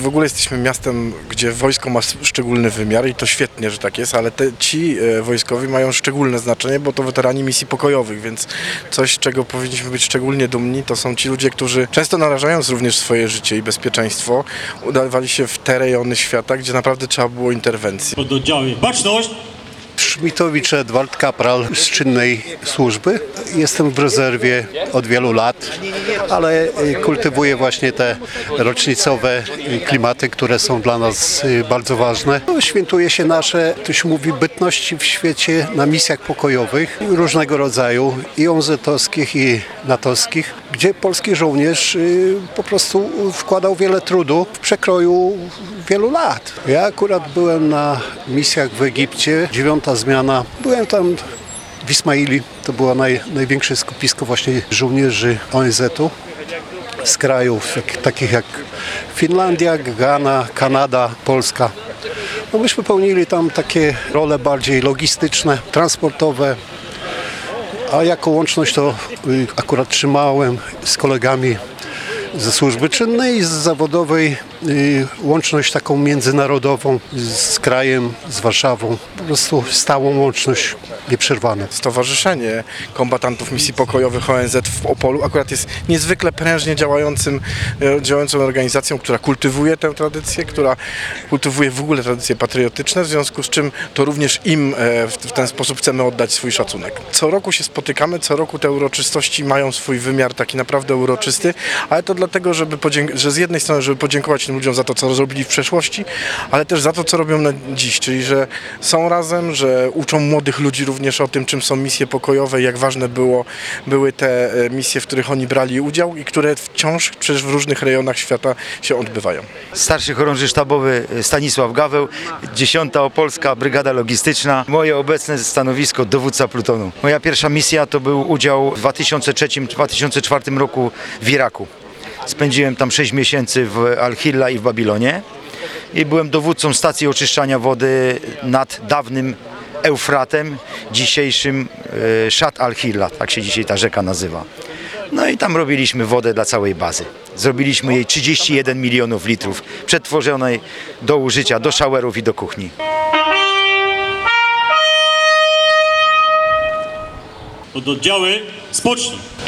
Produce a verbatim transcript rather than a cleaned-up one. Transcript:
W ogóle jesteśmy miastem, gdzie wojsko ma szczególny wymiar i to świetnie, że tak jest, ale te, ci e, wojskowi mają szczególne znaczenie, bo to weterani misji pokojowych, więc coś, z czego powinniśmy być szczególnie dumni, to są ci ludzie, którzy często narażając również swoje życie i bezpieczeństwo, udawali się w te rejony świata, gdzie naprawdę trzeba było interwencji. Pododdziały Baczność! Szmitowicz Edward, kapral z czynnej służby. Jestem w rezerwie od wielu lat, ale kultywuję właśnie te rocznicowe klimaty, które są dla nas bardzo ważne. Świętuje się nasze, to się mówi, bytności w świecie na misjach pokojowych różnego rodzaju, i O N Z-owskich, i natowskich, gdzie polski żołnierz po prostu wkładał wiele trudu w przekroju wielu lat. Ja akurat byłem na misjach w Egipcie, dziewiąta zmiana. Byłem tam w Ismaili, to było naj, największe skupisko właśnie żołnierzy O N Z-u z krajów jak, takich jak Finlandia, Ghana, Kanada, Polska. No myśmy pełnili tam takie role bardziej logistyczne, transportowe, a jako łączność to y, akurat trzymałem z kolegami ze służby czynnej i z zawodowej y, łączność taką międzynarodową z krajem, z Warszawą. Po prostu stałą łączność nieprzerwaną. Stowarzyszenie Kombatantów Misji Pokojowych O N Z w Opolu akurat jest niezwykle prężnie działającym, działającą organizacją, która kultywuje tę tradycję, która kultywuje w ogóle tradycje patriotyczne, w związku z czym to również im w ten sposób chcemy oddać swój szacunek. Co roku się spotykamy, co roku te uroczystości mają swój wymiar taki naprawdę uroczysty, ale to dlatego, żeby podzięk- że z jednej strony, żeby podziękować tym ludziom za to, co zrobili w przeszłości, ale też za to, co robią na dziś, czyli że są razem, że uczą młodych ludzi również o tym, czym są misje pokojowe i jak ważne było, były te misje, w których oni brali udział i które wciąż przecież w różnych rejonach świata się odbywają. Starszy chorąży sztabowy Stanisław Gaweł, dziesiąta Opolska Brygada Logistyczna. Moje obecne stanowisko dowódca plutonu. Moja pierwsza misja to był udział w dwa tysiące trzecim dwa tysiące czwartym roku w Iraku. Spędziłem tam sześć miesięcy w Al-Hilla i w Babilonie i byłem dowódcą stacji oczyszczania wody nad dawnym Eufratem, dzisiejszym e, Szat Al-Hilla, tak się dzisiaj ta rzeka nazywa. No i tam robiliśmy wodę dla całej bazy. Zrobiliśmy jej trzydzieści jeden milionów litrów, przetworzonej do użycia, do showerów i do kuchni. Pododdziały Spocznij!